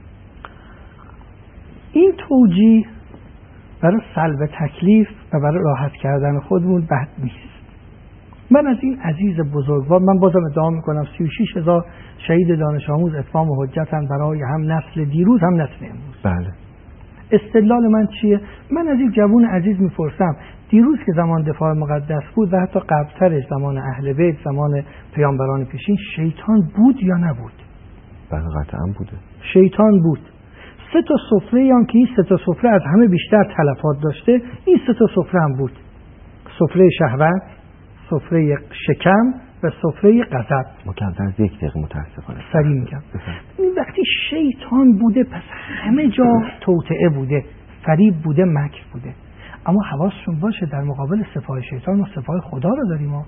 این توجیه برای سلب تکلیف و برای راحت کردن خودمون بد نیست. من از این عزیز بزرگوار، من بازم ادعا میکنم 36,000 شهید دانش آموز اتمام حجتن برای هم نسل دیروز هم نسل امروز. بله. استدلال من چیه؟ من از این جوان عزیز میپرسم دیروز که زمان دفاع مقدس بود و حتی قبلترش زمان اهل بیت، زمان پیامبران پیشین، شیطان بود یا نبود؟ بله قطعا بوده. شیطان بود. 3 تا سفره هم که این 3 تا سفره از همه بیشتر تلفات داشته، این 3 تا سفره هم بود. سفره شهوت، سفره شکم و سفره غضب. ما کمتر از 1 دقیقه متاسفانه سریع میگم. این وقتی شیطان بوده پس همه جا توطئه بوده، فریب بوده، مکر بوده. اما حواستون باشه در مقابل سپاه شیطان و سپاه خدا رو داریم ما.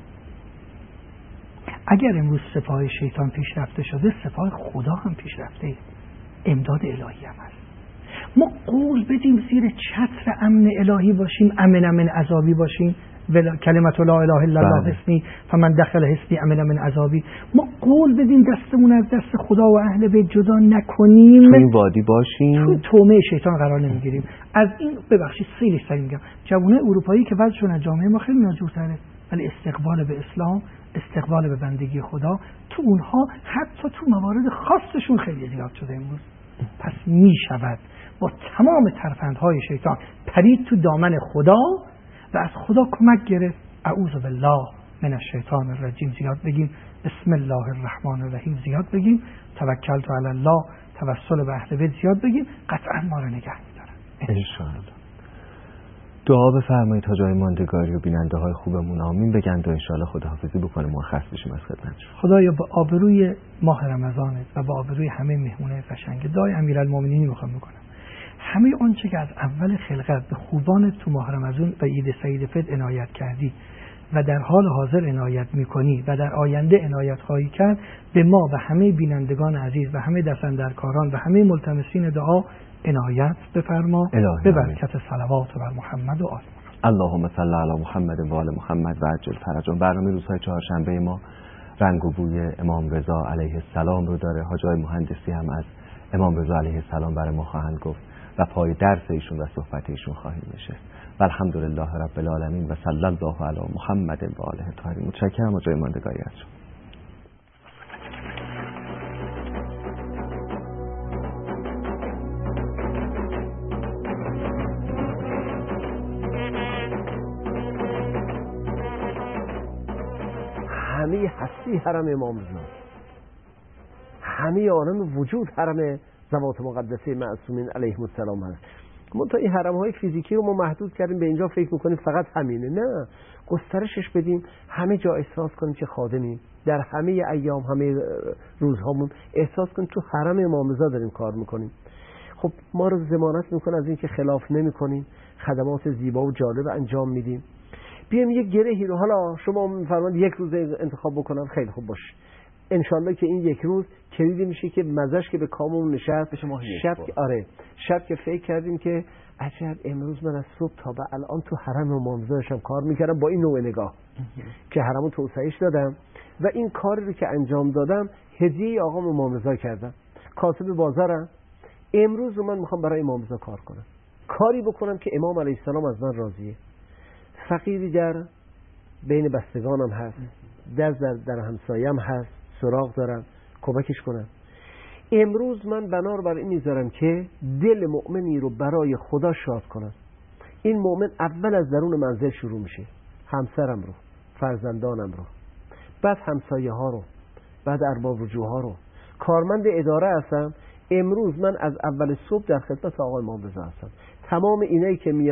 اگر امروز سپاه شیطان پیشرفته شده، سپاه خدا هم پیشرفته، امداد الهی هم هست. ما قول بدیم زیر چتر امن الهی باشیم، امن من عذابی باشیم، کلمت لا اله الا الله حسنی فمن دخل حسنی امن من عذابی. ما قول بدیم دستمون از دست خدا و اهل بیت جدا نکنیم، تو این وادی باشیم، تو تومه شیطان قرار نمیگیریم. از این ببخشید خیلی سریع میگم، جوانای اروپایی که وضعشون از جامعه ما خیلی ناجورتره، ولی استقبال به اسلام، استقبال به بندگی خدا تو اونها حتی تو موارد خاصشون خیلی زیاد شده امروز. پس میشود با تمام ترفندهای شیطان پرید تو دامن خدا و از خدا کمک گرفت. اعوذ بالله من الشیطان الرجیم زیاد بگیم، بسم الله الرحمن الرحیم زیاد بگیم، توکلت علی الله، توسل به اهل بیت زیاد بگیم، قطعا ما رو نگه می‌دارن ان شاء الله. دعا بفرمایید تا جای ماندگاری و بیننده های خوبمون آمین بگن و ان شاء الله خداحافظی بکنه، مرخص بشیم از خدمتشون. خدایا با آبروی ماه رمضانت و با آبروی همه مهمونای قشنگ دعای امیرالمومنین میخوام بکنم، همه آنچه که از اول خلقت به خوبانت تو ماه رمضان و عید سعید فطر عنایت کردی و در حال حاضر عنایت میکنی و در آینده عنایت خواهی کرد، به ما و همه بینندگان عزیز و همه دستاندرکاران و همه ملتمسین دعا عنایت بفرما، به برکت صلوات بر محمد و آل محمد. اللهم صل علی محمد و آل محمد و عجل فرجهم. برنامه روزهای چهارشنبه ما رنگ و بوی امام رضا علیه السلام رو داره. حاجای مهندسی هم از امام رضا علیه السلام برای ما خواهند گفت و پای درس ایشون و صحبت ایشون خواهیم نشست. و الحمدلله رب العالمین و صلی الله علی محمد و آله الطاهرین. متشکرم حاجای ماندگاری از شما. همه هستی حرم امام رضا، همه عالم وجود حرم ذوات مقدسه معصومین علیهم السلام هست. منتها این حرم های فیزیکی رو ما محدود کردیم به اینجا، فکر میکنیم فقط همینه. نه، گسترشش بدیم، همه جا احساس کنیم که خادمیم، در همه ایام همه روزهامون احساس کنیم تو حرم امام رضا داریم کار میکنیم. خب ما رو ضمانت میکنه از این که خلاف نمیکنیم، خدمات زیبا و جالب انجام میدیم. بیایم یک گرهی رو، حالا شما میفرمایید یک روز انتخاب بکنم، خیلی خوب باشه، انشالله که این یک روز کلیدی میشه که مزش که به کاممون نشست. شب که فکر کردیم که عجب امروز من از صبح تا به الان تو حرم امام رضا داشتم کار میکردم با این نوع نگاه که حرمو توسعهش دادم و این کاری رو که انجام دادم هدیه آقام امام رضا کردم، کاسب بازارم، امروز من میخوام برای امام رضا کار کنم، کاری بکنم که امام علیه السلام از من راضیه. فقیری در بین بستگانم هست، در همسایم هست، سراغ دارم، کمکش کنم. امروز من بنا رو بر این میذارم که دل مؤمنی رو برای خدا شاد کنم. این مؤمن اول از درون منزل شروع میشه، همسرم رو، فرزندانم رو، بعد همسایه ها رو، بعد ارباب رجوع ها رو، کارمند اداره هستم. امروز من از اول صبح در خدمت آقای امام رضا هستم. تمام اینایی که